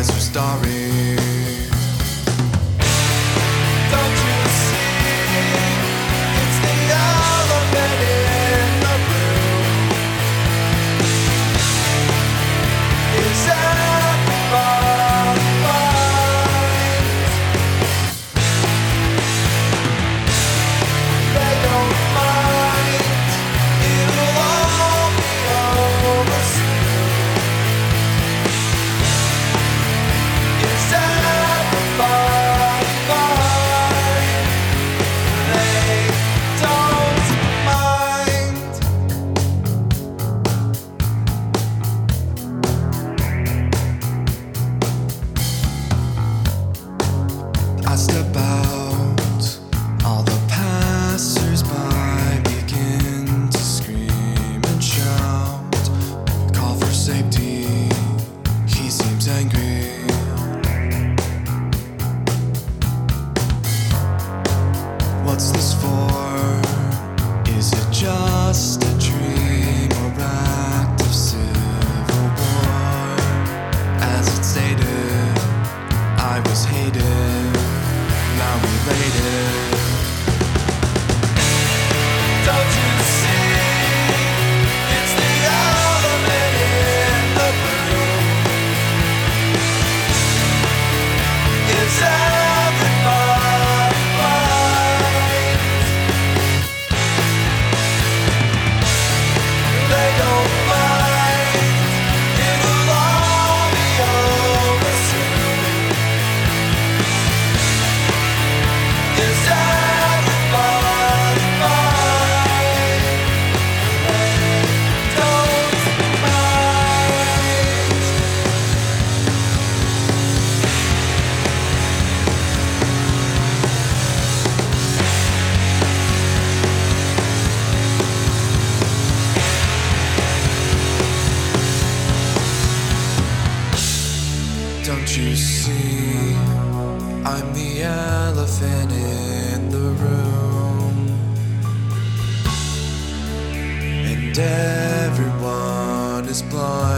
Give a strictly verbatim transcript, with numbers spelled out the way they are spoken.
eyes are starry. Don't you see? It's the elephant in the room. Is everybody blind? They don't mind. It'll all be over soon. Is everybody blind? They don't mind. I step out, all the passers-by begin to scream and shout, call for safety, he seems angry. What's this for? Is it just a dream or act of civil war? As it stated, I was hated, now related. Don't you see? It's the element in the room. Is everybody blind? They don't mind. It'll all be over soon. Is everybody blind? They don't mind. Don't you see? I'm the elephant in the room, and everyone is blind.